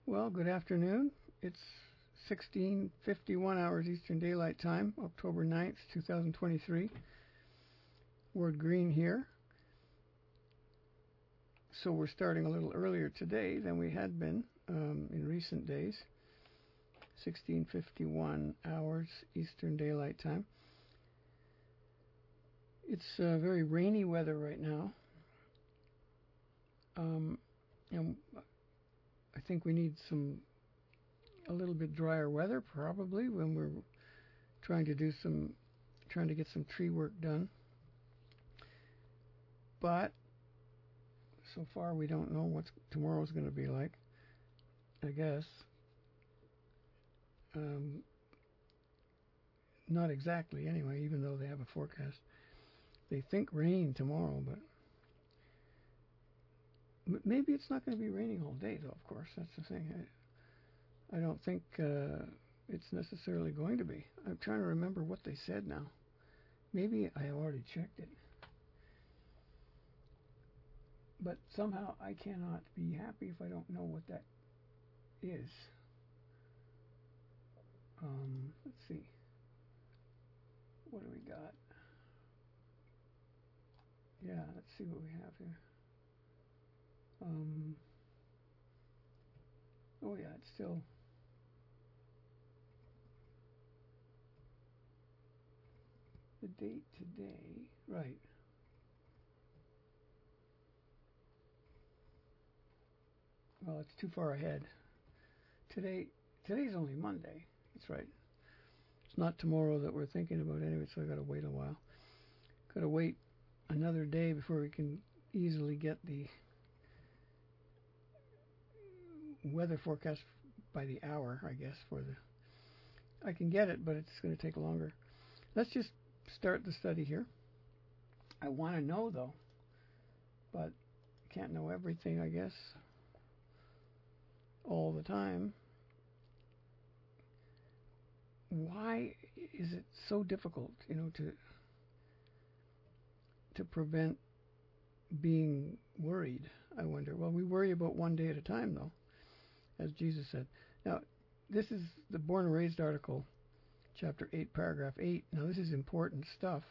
Well, good afternoon. It's 16:51 hours Eastern Daylight Time, October 9th, 2023. Ward Green here. So we're starting a little earlier today than we had been in recent days. 16:51 hours Eastern Daylight Time. It's very rainy weather right now. And I think we need a little bit drier weather probably when we're trying to get some tree work done. But so far we don't know what tomorrow's going to be like, I guess. Not exactly anyway, even though they have a forecast. They think rain tomorrow, but maybe it's not going to be raining all day, though, of course. That's the thing. I don't think it's necessarily going to be. I'm trying to remember what they said now. Maybe I already checked it. But somehow I cannot be happy if I don't know what that is. Let's see. What do we got? Yeah, let's see what we have here. Oh yeah, it's still the date today, right? Well, it's too far ahead. Today's only Monday. That's right. It's not tomorrow that we're thinking about anyway, so I gotta wait a while. Gotta wait another day before we can easily get the weather forecast by the hour, I guess. I can get it, but it's going to take longer. Let's just start the study here. I want to know, though, but can't know everything, I guess, all the time. Why is it so difficult, to prevent being worried, I wonder? Well, we worry about one day at a time, though, as Jesus said. Now, this is the Born and Raised article, chapter 8, paragraph 8. Now, this is important stuff.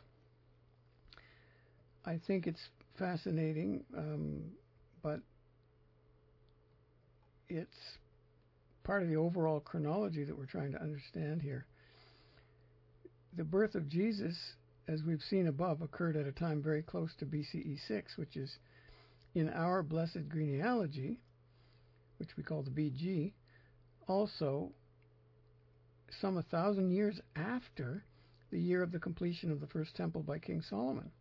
I think it's fascinating, but it's part of the overall chronology that we're trying to understand here. The birth of Jesus, as we've seen above, occurred at a time very close to BCE 6, which is in our blessed genealogy, which we call the BG, also some 1,000 years after the year of the completion of the first temple by King Solomon.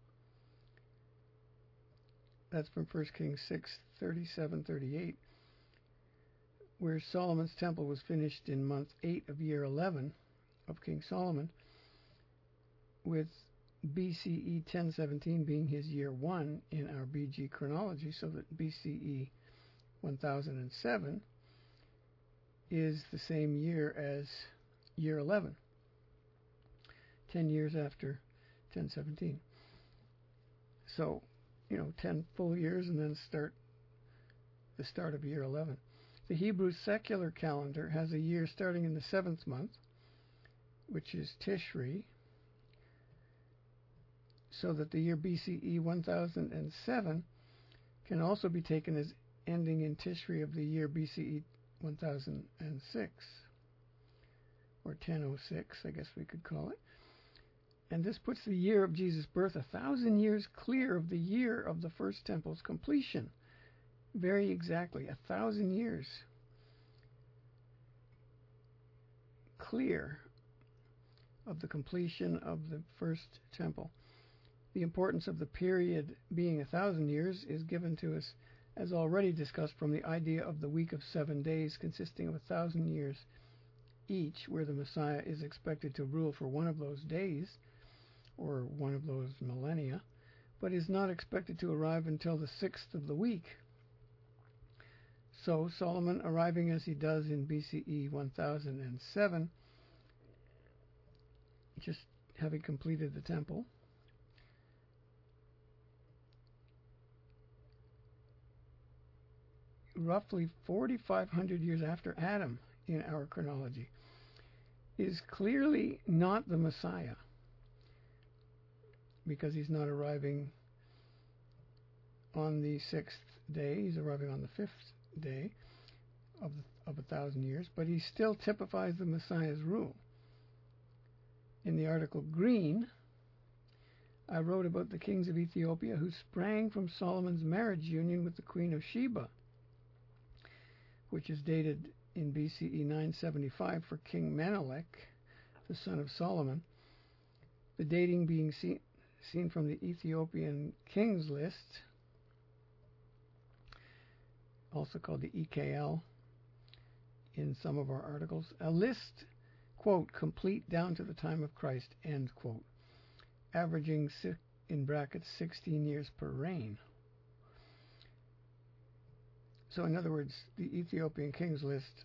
That's from 1 Kings 6:37-38, where Solomon's temple was finished in month 8 of year 11 of King Solomon, with BCE 1017 being his year 1 in our BG chronology, so that BCE 1007 is the same year as year 11, 10 years after 1017. So, 10 full years and then the start of year 11. The Hebrew secular calendar has a year starting in the 7th month, which is Tishri, so that the year BCE 1007 can also be taken as ending in Tishri of the year BCE 1006, or 1006, I guess we could call it. And this puts the year of Jesus' birth 1,000 years clear of the year of the first temple's completion. Very exactly, 1,000 years clear of the completion of the first temple. The importance of the period being 1,000 years is given to us, as already discussed, from the idea of the week of 7 days consisting of 1,000 years each, where the Messiah is expected to rule for one of those days, or one of those millennia, but is not expected to arrive until the 6th of the week. So Solomon, arriving as he does in BCE 1007, just having completed the temple, roughly 4,500 years after Adam in our chronology, is clearly not the Messiah, because he's not arriving on the 6th day. He's arriving on the 5th day of 1,000 years, but he still typifies the Messiah's rule. In the article Green, I wrote about the kings of Ethiopia who sprang from Solomon's marriage union with the Queen of Sheba, which is dated in BCE 975 for King Menelik, the son of Solomon. The dating being seen from the Ethiopian Kings List, also called the EKL in some of our articles. A list, quote, complete down to the time of Christ, end quote, averaging, in brackets, 16 years per reign. So in other words, the Ethiopian Kings List,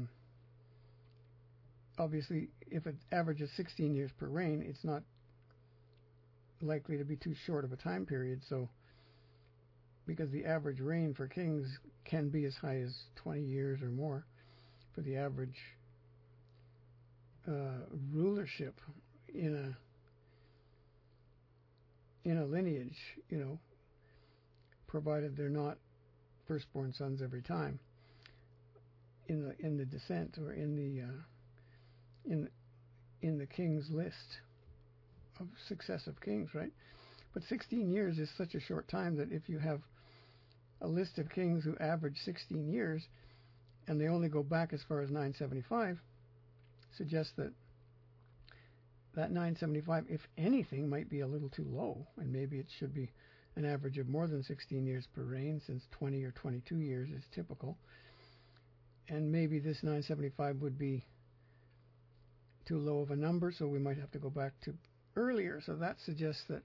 obviously, if it averages 16 years per reign, it's not likely to be too short of a time period. So, because the average reign for kings can be as high as 20 years or more for the average rulership in a lineage, provided they're not firstborn sons every time in the descent or in the king's list of successive kings, right? But 16 years is such a short time that if you have a list of kings who average 16 years and they only go back as far as 975, suggests that 975, if anything, might be a little too low, and maybe it should be an average of more than 16 years per reign, since 20 or 22 years is typical. And maybe this 975 would be too low of a number, so we might have to go back to earlier. So that suggests that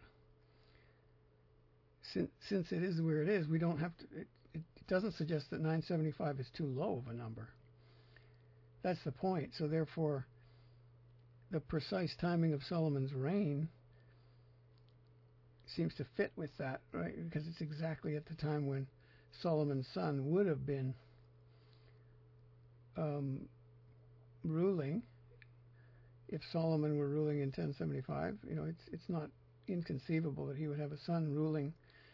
since it is where it is, we don't have to. It doesn't suggest that 975 is too low of a number. That's the point. So therefore, the precise timing of Solomon's reign seems to fit with that, right? Because it's exactly at the time when Solomon's son would have been ruling. If Solomon were ruling in 1075, it's not inconceivable that he would have a son ruling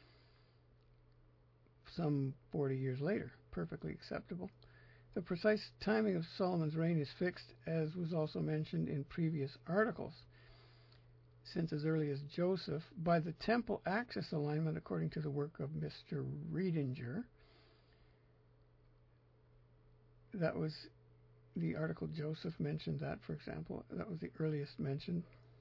some 40 years later. Perfectly acceptable. The precise timing of Solomon's reign is fixed, as was also mentioned in previous articles, since as early as Joseph, by the temple axis alignment according to the work of Mr. Riedinger. That was the article Joseph mentioned that, for example. That was the earliest mention,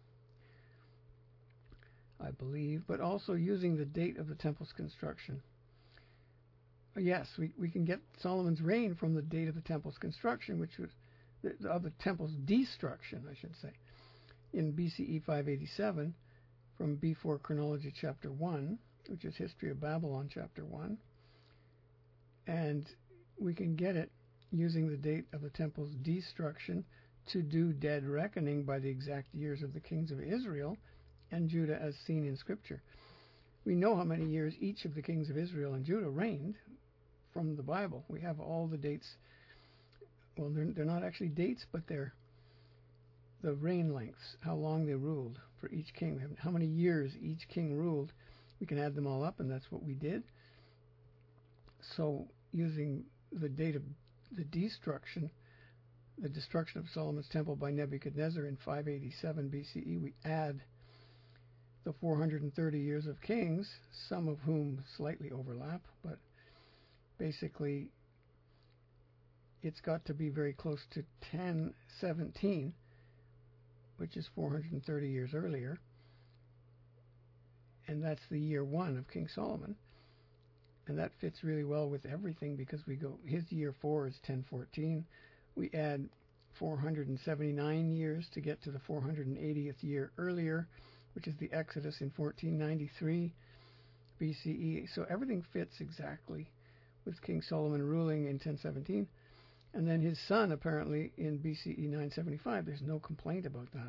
I believe, but also using the date of the temple's construction. Yes, we can get Solomon's reign from the date of the temple's construction, which was of the temple's destruction, I should say, in BCE 587 from B4 Chronology Chapter 1, which is History of Babylon Chapter 1. And we can get it using the date of the temple's destruction to do dead reckoning by the exact years of the kings of Israel and Judah as seen in Scripture. We know how many years each of the kings of Israel and Judah reigned from the Bible. We have all the dates. Well, they're not actually dates, but they're the reign lengths, how long they ruled for each king, how many years each king ruled. We can add them all up, and that's what we did. So using the date of the destruction of Solomon's temple by Nebuchadnezzar in 587 BCE, we add the 430 years of kings, some of whom slightly overlap, but basically it's got to be very close to 1017, which is 430 years earlier, and that's the year 1 of King Solomon. And that fits really well with everything, because we go, his year 4 is 1014. We add 479 years to get to the 480th year earlier, which is the Exodus in 1493 BCE. So everything fits exactly with King Solomon ruling in 1017. And then his son, apparently, in BCE 975. There's no complaint about that,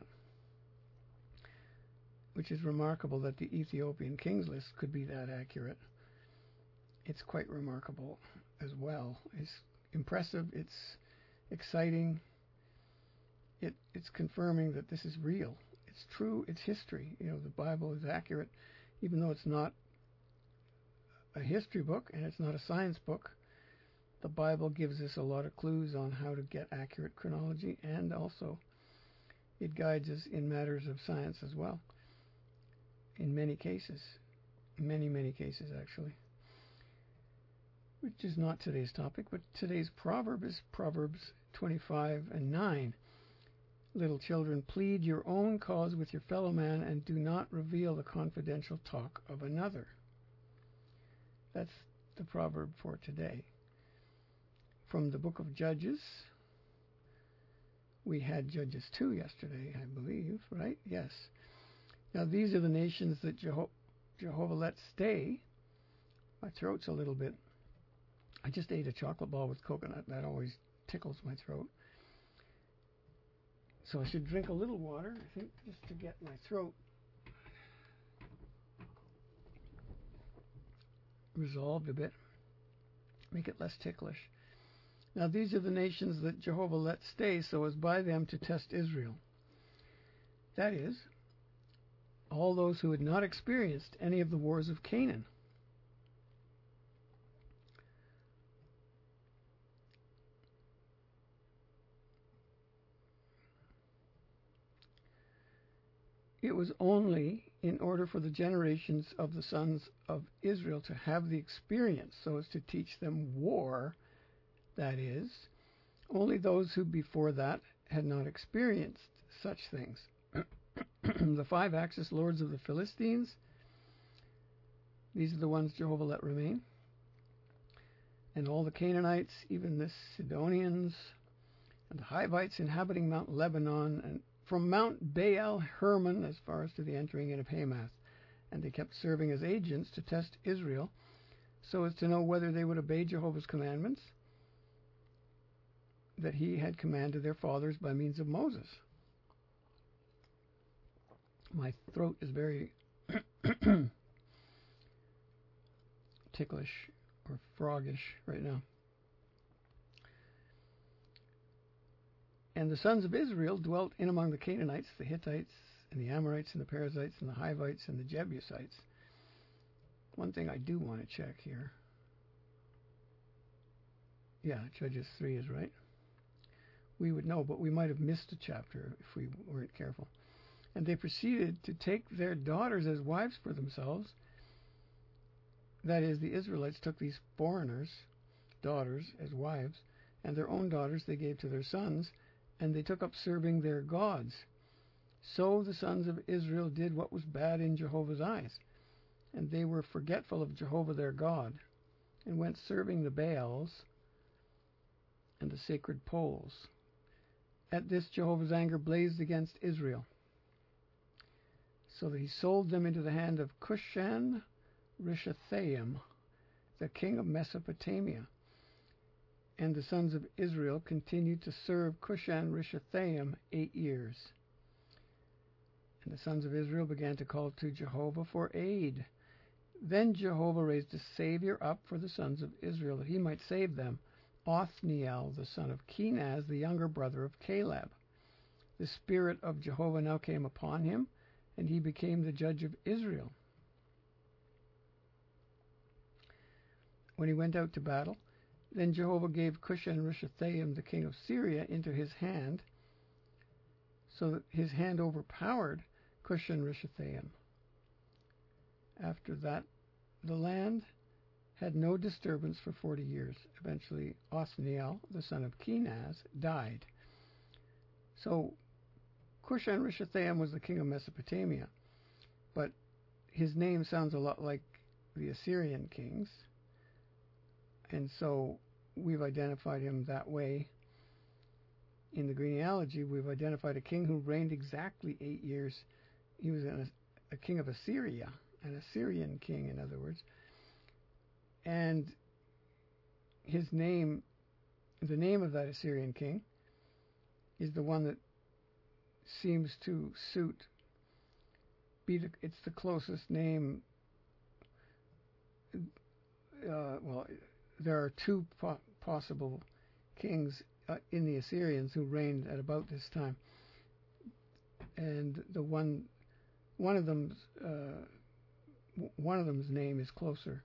which is remarkable that the Ethiopian Kings List could be that accurate. It's quite remarkable. as well. It's impressive. It's exciting. It's confirming that this is real. It's true. It's history. The Bible is accurate, even though it's not a history book and it's not a science book. The Bible gives us a lot of clues on how to get accurate chronology, and also it guides us in matters of science as well. In many cases. Many cases, actually. Which is not today's topic, but today's proverb is Proverbs 25:9. Little children, plead your own cause with your fellow man and do not reveal the confidential talk of another. That's the proverb for today. From the book of Judges, we had Judges 2 yesterday, I believe, right? Yes. Now these are the nations that Jehovah let stay. My throat's a little bit... I just ate a chocolate ball with coconut. That always tickles my throat. So I should drink a little water, I think, just to get my throat resolved a bit. Make it less ticklish. Now these are the nations that Jehovah let stay so as by them to test Israel. That is, all those who had not experienced any of the wars of Canaan. It was only in order for the generations of the sons of Israel to have the experience so as to teach them war, that is, only those who before that had not experienced such things. The 5 Axis lords of the Philistines, these are the ones Jehovah let remain, and all the Canaanites, even the Sidonians, and the Hivites inhabiting Mount Lebanon, and from Mount Baal Hermon as far as to the entering in of Hamath. And they kept serving as agents to test Israel so as to know whether they would obey Jehovah's commandments that he had commanded their fathers by means of Moses. My throat is very ticklish or froggish right now. And the sons of Israel dwelt in among the Canaanites, the Hittites, and the Amorites, and the Perizzites, and the Hivites, and the Jebusites. One thing I do want to check here. Yeah, Judges 3 is right. We would know, but we might have missed a chapter if we weren't careful. And they proceeded to take their daughters as wives for themselves. That is, the Israelites took these foreigners' daughters as wives, and their own daughters they gave to their sons, and they took up serving their gods. So the sons of Israel did what was bad in Jehovah's eyes, and they were forgetful of Jehovah their God, and went serving the Baals and the sacred poles. At this Jehovah's anger blazed against Israel, so that he sold them into the hand of Cushan Rishathaim, the king of Mesopotamia. And the sons of Israel continued to serve Cushan Rishathaim 8 years. And the sons of Israel began to call to Jehovah for aid. Then Jehovah raised a Savior up for the sons of Israel, that he might save them, Othniel, the son of Kenaz, the younger brother of Caleb. The Spirit of Jehovah now came upon him, and he became the judge of Israel. When he went out to battle, then Jehovah gave Cushan Rishathaim, the king of Syria, into his hand, so that his hand overpowered Cushan Rishathaim. After that, the land had no disturbance for 40 years. Eventually, Othniel, the son of Kenaz, died. So, Cushan Rishathaim was the king of Mesopotamia, but his name sounds a lot like the Assyrian kings, and so we've identified him that way. In the genealogy, we've identified a king who reigned exactly 8 years. He was a king of Assyria, an Assyrian king, in other words. And his name, the name of that Assyrian king, is the one that seems to suit, it's the closest name, there are two possible kings in the Assyrians who reigned at about this time, and the one of them's name is closer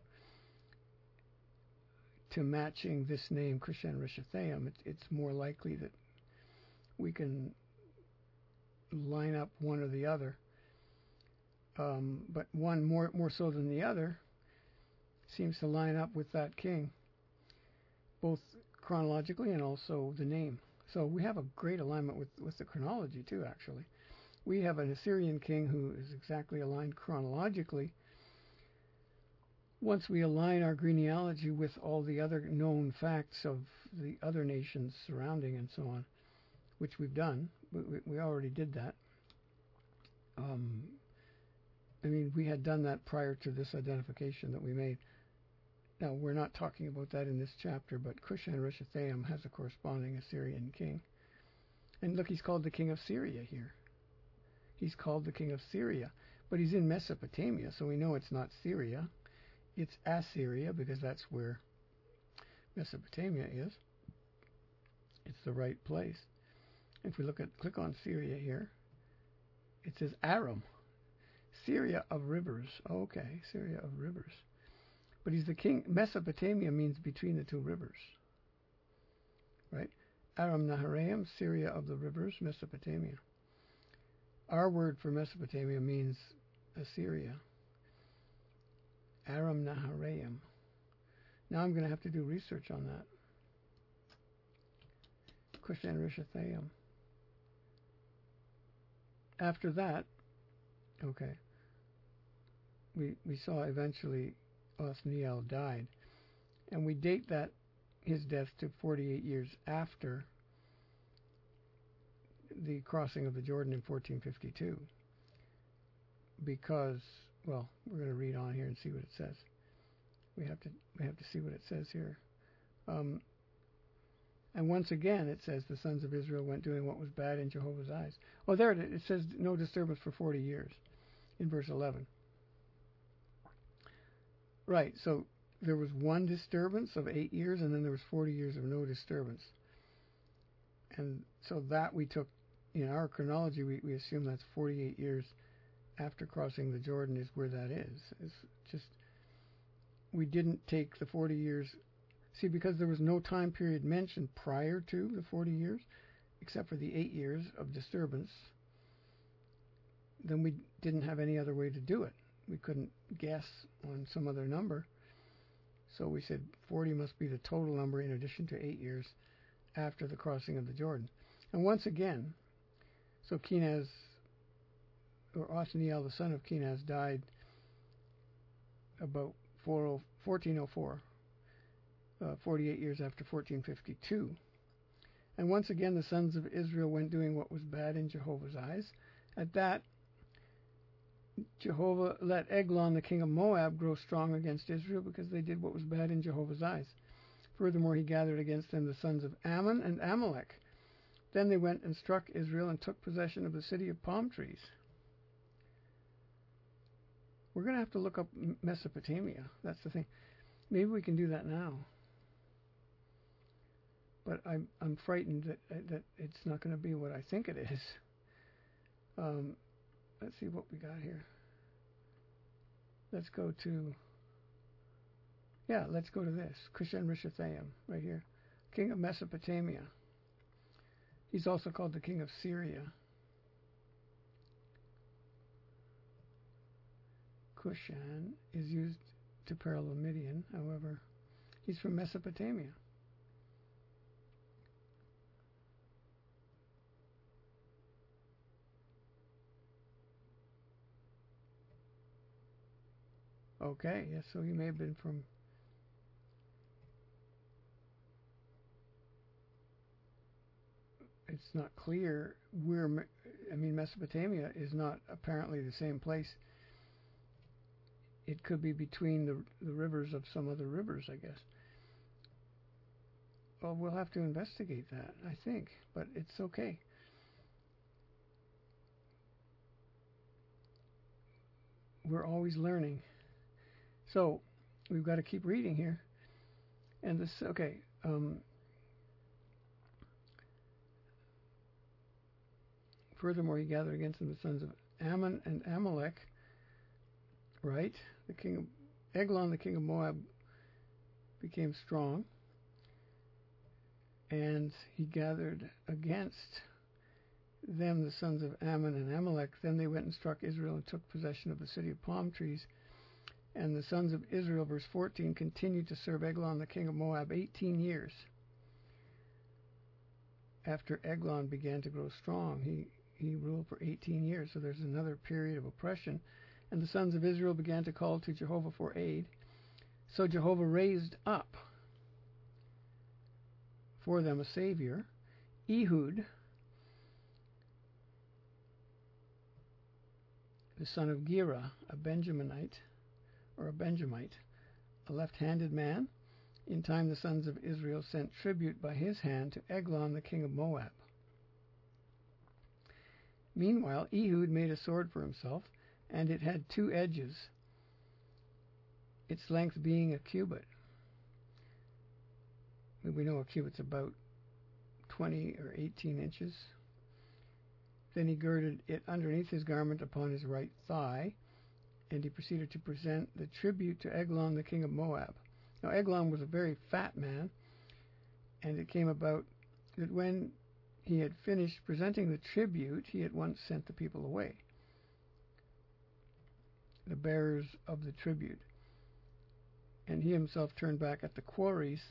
to matching this name, Kushan-Rishathaim. It's more likely that we can line up one or the other, but one more so than the other seems to line up with that king, both chronologically and also the name. So we have a great alignment with the chronology too, actually. We have an Assyrian king who is exactly aligned chronologically. Once we align our genealogy with all the other known facts of the other nations surrounding and so on, which we've done, we already did that. I mean, we had done that prior to this identification that we made. Now, we're not talking about that in this chapter, but Kushan-Rishathaim has a corresponding Assyrian king. And look, he's called the king of Syria here. He's called the king of Syria, but he's in Mesopotamia, so we know it's not Syria. It's Assyria, because that's where Mesopotamia is. It's the right place. If we click on Syria here, it says Aram, Syria of rivers. Okay, Syria of rivers. But he's the king. Mesopotamia means between the two rivers, right? Aram Naharaim, Syria of the rivers, Mesopotamia. Our word for Mesopotamia means Assyria. Aram Naharaim. Now I'm going to have to do research on that. Kushan-Rishathaim. After that, okay, we saw eventually Othniel died, and we date that his death to 48 years after the crossing of the Jordan in 1452, because, well, we're going to read on here and see what it says. We have to see what it says here. And once again, it says the sons of Israel went doing what was bad in Jehovah's eyes. Oh, there it is. It says no disturbance for 40 years in verse 11. Right, so there was one disturbance of 8 years, and then there was 40 years of no disturbance. And so that we took, in our chronology, we assume that's 48 years after crossing the Jordan is where that is. It's just, we didn't take the 40 years. See, because there was no time period mentioned prior to the 40 years, except for the 8 years of disturbance, then we didn't have any other way to do it. We couldn't guess on some other number. So we said 40 must be the total number in addition to 8 years after the crossing of the Jordan. And once again, so Kenaz, or Othniel, the son of Kenaz, died about 1404, 48 years after 1452. And once again, the sons of Israel went doing what was bad in Jehovah's eyes. At that, Jehovah let Eglon, the king of Moab, grow strong against Israel because they did what was bad in Jehovah's eyes. Furthermore, he gathered against them the sons of Ammon and Amalek. Then they went and struck Israel and took possession of the city of palm trees. We're going to have to look up Mesopotamia. That's the thing. Maybe we can do that now. But I'm frightened that it's not going to be what I think it is. Let's see what we got here. Let's go to this. Kushan-Rishathaim, right here. King of Mesopotamia. He's also called the king of Syria. Kushan is used to parallel Midian, however, he's from Mesopotamia. Okay, yes, so he may have been from... It's not clear where... I mean, Mesopotamia is not apparently the same place. It could be between the rivers of some other rivers, I guess. Well, we'll have to investigate that, I think, but it's okay. We're always learning. So, we've got to keep reading here. And this, okay. Furthermore, he gathered against him the sons of Ammon and Amalek. Right? The king of Eglon, the king of Moab, became strong, and he gathered against them the sons of Ammon and Amalek. Then they went and struck Israel and took possession of the city of palm trees. And the sons of Israel, verse 14, continued to serve Eglon, the king of Moab, 18 years. After Eglon began to grow strong, he ruled for 18 years. So there's another period of oppression. And the sons of Israel began to call to Jehovah for aid. So Jehovah raised up for them a savior, Ehud, the son of Gera, a Benjaminite, a left-handed man. In time the sons of Israel sent tribute by his hand to Eglon, the king of Moab. Meanwhile, Ehud made a sword for himself, and it had 2 edges, its length being a cubit. We know a cubit's about 20 or 18 inches. Then he girded it underneath his garment upon his right thigh, and he proceeded to present the tribute to Eglon, the king of Moab. Now, Eglon was a very fat man, and it came about that when he had finished presenting the tribute, he at once sent the people away, the bearers of the tribute. And he himself turned back at the quarries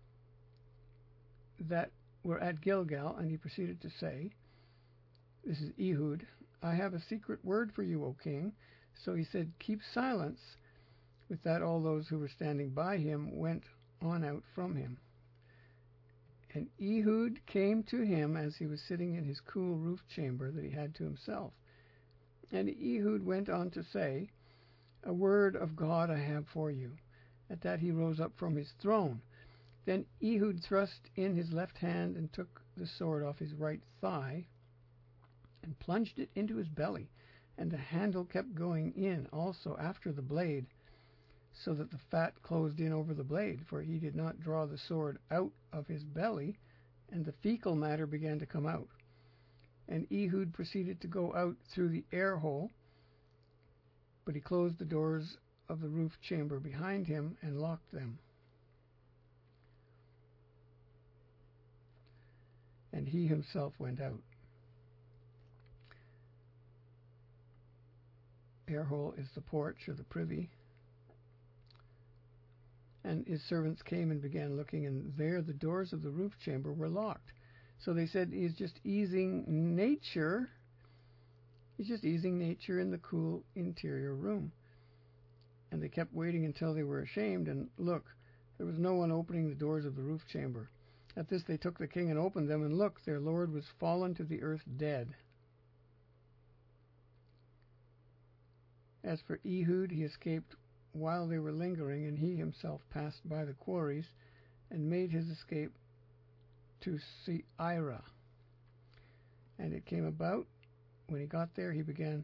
that were at Gilgal, and he proceeded to say, this is Ehud, I have a secret word for you, O king. So he said, keep silence. With that, all those who were standing by him went on out from him. And Ehud came to him as he was sitting in his cool roof chamber that he had to himself. And Ehud went on to say, a word of God I have for you. At that he rose up from his throne. Then Ehud thrust in his left hand and took the sword off his right thigh and plunged it into his belly. And the handle kept going in also after the blade, so that the fat closed in over the blade, for he did not draw the sword out of his belly, and the fecal matter began to come out. And Ehud proceeded to go out through the air hole, but he closed the doors of the roof chamber behind him and locked them. And he himself went out. Air hole is the porch or the privy. And his servants came and began looking, and there the doors of the roof chamber were locked. So they said, he's just easing nature. He's just easing nature in the cool interior room. And they kept waiting until they were ashamed, and look, there was no one opening the doors of the roof chamber. At this they took the king and opened them, and look, their lord was fallen to the earth dead. As for Ehud, he escaped while they were lingering, and he himself passed by the quarries and made his escape to Seirah. And it came about when he got there, he began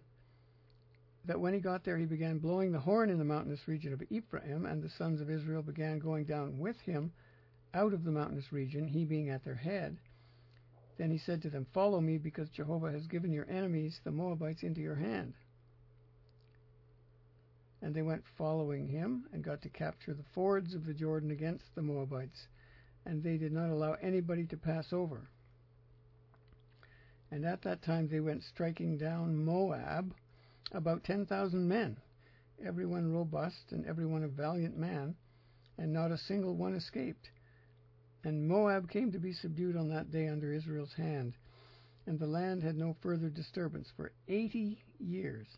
blowing the horn in the mountainous region of Ephraim, and the sons of Israel began going down with him out of the mountainous region, he being at their head. Then he said to them, follow me, because Jehovah has given your enemies, the Moabites, into your hand. And they went following him, and got to capture the fords of the Jordan against the Moabites, and they did not allow anybody to pass over. And at that time they went striking down Moab, about 10,000 men, every one robust, and every one a valiant man, and not a single one escaped. And Moab came to be subdued on that day under Israel's hand, and the land had no further disturbance for 80 years.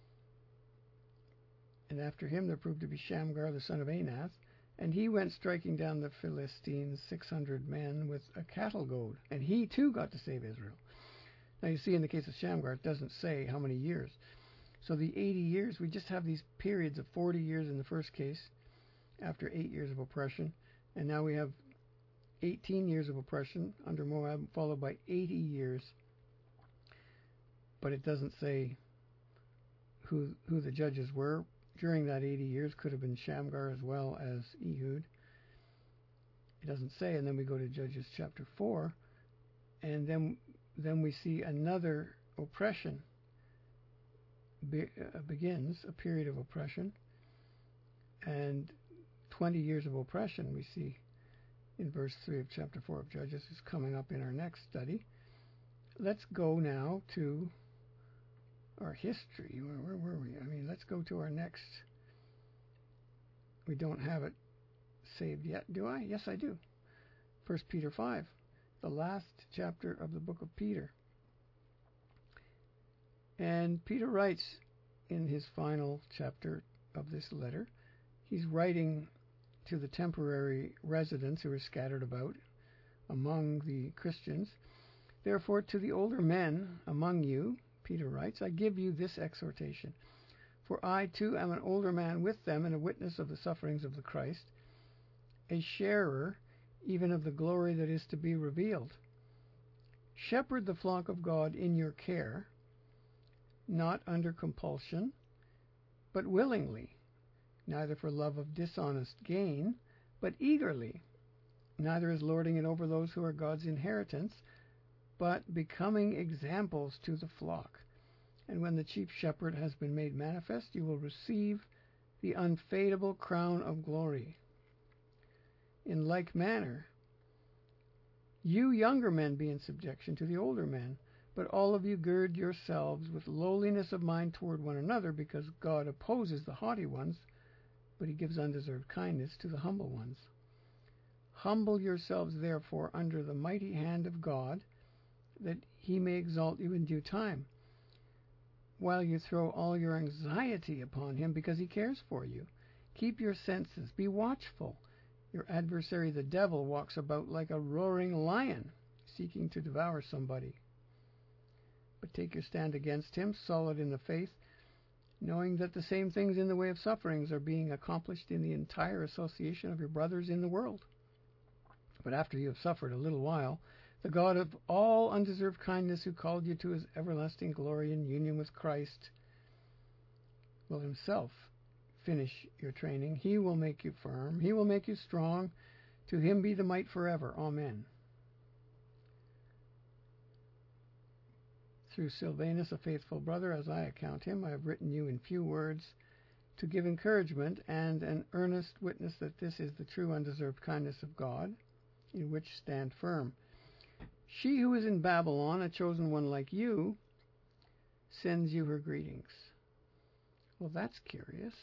And after him there proved to be Shamgar the son of Anath, and he went striking down the Philistines, 600 men, with a cattle goad. And he too got to save Israel. Now you see, in the case of Shamgar, it doesn't say how many years. So the 80 years, we just have these periods of 40 years in the first case, after 8 years of oppression. And now we have 18 years of oppression under Moab, followed by 80 years. But it doesn't say who the judges were. During that 80 years could have been Shamgar as well as Ehud. It doesn't say, and then we go to Judges chapter 4, and then we see another oppression begins, a period of oppression, and 20 years of oppression we see in verse 3 of chapter 4 of Judges is coming up in our next study. Let's go now to our history. Where were we? Let's go to our next. We don't have it saved yet, do I? Yes, I do. 1 Peter 5, the last chapter of the book of Peter. And Peter writes in his final chapter of this letter, he's writing to the temporary residents who are scattered about among the Christians. Therefore, to the older men among you, Peter writes, I give you this exhortation. For I too am an older man with them and a witness of the sufferings of the Christ, a sharer even of the glory that is to be revealed. Shepherd the flock of God in your care, not under compulsion, but willingly, neither for love of dishonest gain, but eagerly, neither as lording it over those who are God's inheritance, but becoming examples to the flock. And when the chief shepherd has been made manifest, you will receive the unfadable crown of glory. In like manner, you younger men be in subjection to the older men, but all of you gird yourselves with lowliness of mind toward one another, because God opposes the haughty ones, but he gives undeserved kindness to the humble ones. Humble yourselves, therefore, under the mighty hand of God, that he may exalt you in due time, while you throw all your anxiety upon him, because he cares for you. Keep your senses, be watchful. Your adversary, the devil, walks about like a roaring lion, seeking to devour somebody. But take your stand against him, solid in the faith, knowing that the same things in the way of sufferings are being accomplished in the entire association of your brothers in the world. But after you have suffered a little while, the God of all undeserved kindness, who called you to his everlasting glory in union with Christ, will himself finish your training. He will make you firm. He will make you strong. To him be the might forever. Amen. Through Silvanus, a faithful brother, as I account him, I have written you in few words to give encouragement and an earnest witness that this is the true undeserved kindness of God, in which stand firm. She who is in Babylon, a chosen one like you, sends you her greetings. Well, that's curious.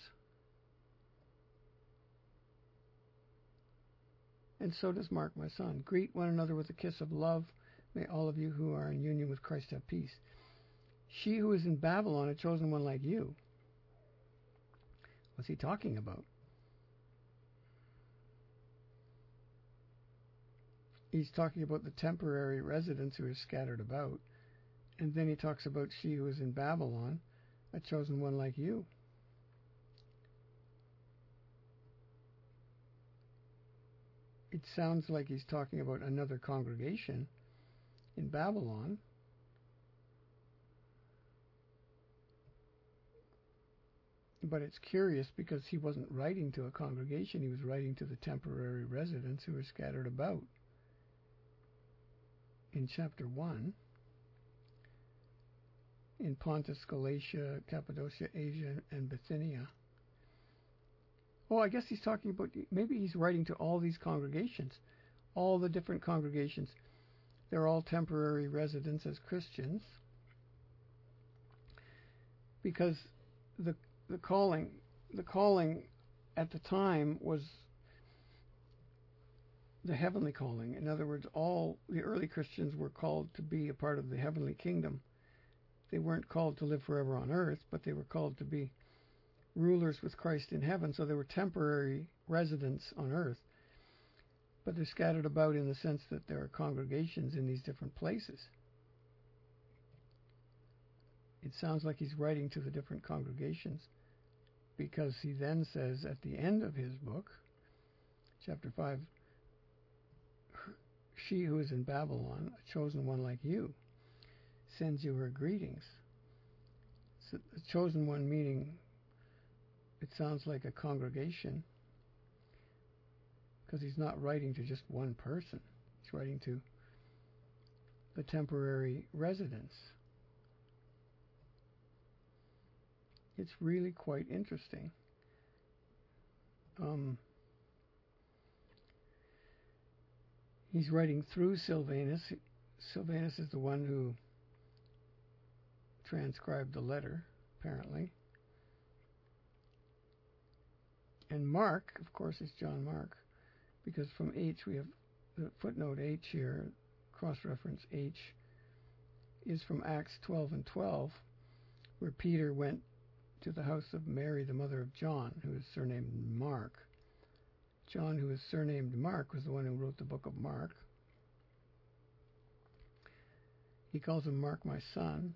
And so does Mark, my son. Greet one another with a kiss of love. May all of you who are in union with Christ have peace. She who is in Babylon, a chosen one like you. What's he talking about? He's talking about the temporary residents who are scattered about. And then he talks about she who is in Babylon, a chosen one like you. It sounds like he's talking about another congregation in Babylon. But it's curious because he wasn't writing to a congregation, he was writing to the temporary residents who were scattered about. In chapter 1, in Pontus, Galatia, Cappadocia, Asia, and Bithynia. Oh, I guess he's talking about, maybe he's writing to all these congregations, all the different congregations. They're all temporary residents as Christians, because the calling at the time was the heavenly calling. In other words, all the early Christians were called to be a part of the heavenly kingdom. They weren't called to live forever on earth, but they were called to be rulers with Christ in heaven. So they were temporary residents on earth, but they're scattered about in the sense that there are congregations in these different places. It sounds like he's writing to the different congregations, because he then says at the end of his book, chapter 5, she who is in Babylon, a chosen one like you, sends you her greetings. So the chosen one meaning, it sounds like a congregation, because he's not writing to just one person. He's writing to the temporary residents. It's really quite interesting. He's writing through Silvanus. Silvanus is the one who transcribed the letter, apparently. And Mark, of course, is John Mark, because from H we have the footnote H here, cross-reference H, is from Acts 12 and 12, where Peter went to the house of Mary, the mother of John, who is surnamed Mark. John, who is surnamed Mark, was the one who wrote the book of Mark. He calls him Mark, my son.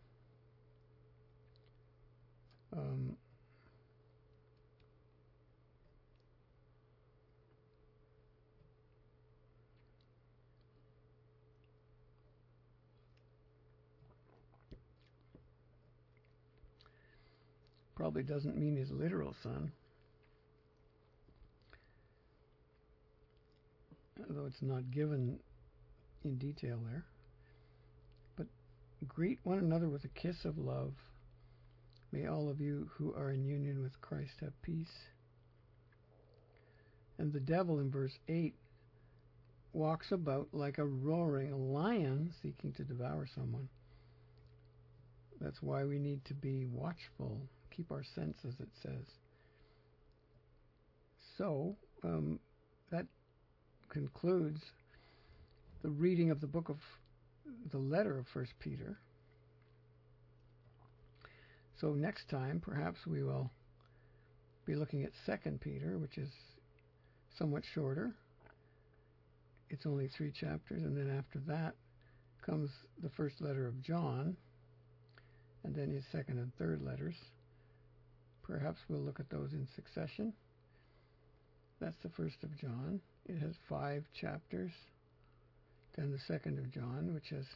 Probably doesn't mean his literal son, although it's not given in detail there. But greet one another with a kiss of love. May all of you who are in union with Christ have peace. And the devil, in verse 8, walks about like a roaring lion seeking to devour someone. That's why we need to be watchful, keep our senses, it says. So, that concludes the reading of the book of the letter of 1 Peter. So next time, perhaps we will be looking at 2 Peter, which is somewhat shorter. It's only 3 chapters, and then after that comes the first letter of John, and then his second and third letters. Perhaps we'll look at those in succession. That's the first of John. It has 5 chapters. Then the second of John, which has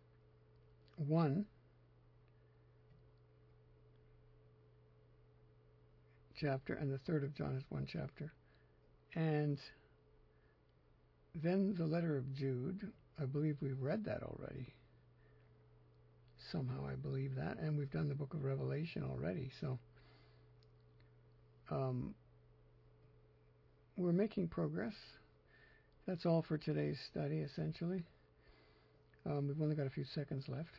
1 chapter, and the third of John is 1 chapter. And then the letter of Jude. I believe we've read that already. Somehow I believe that. And we've done the book of Revelation already. So we're making progress. That's all for today's study, essentially. We've only got a few seconds left.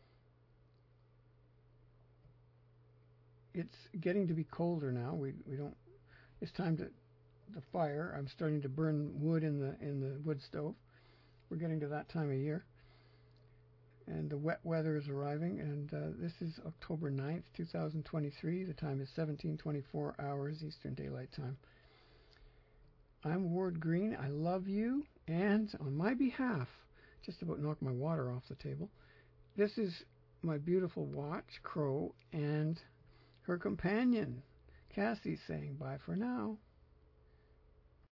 It's getting to be colder now. We don't. It's time to the fire. I'm starting to burn wood in the wood stove. We're getting to that time of year, and the wet weather is arriving. And this is October 9th, 2023. The time is 17:24 hours Eastern Daylight Time. I'm Ward Green. I love you, and on my behalf, just about knocked my water off the table. This is my beautiful watch, Crow, and her companion, Cassie, saying bye for now.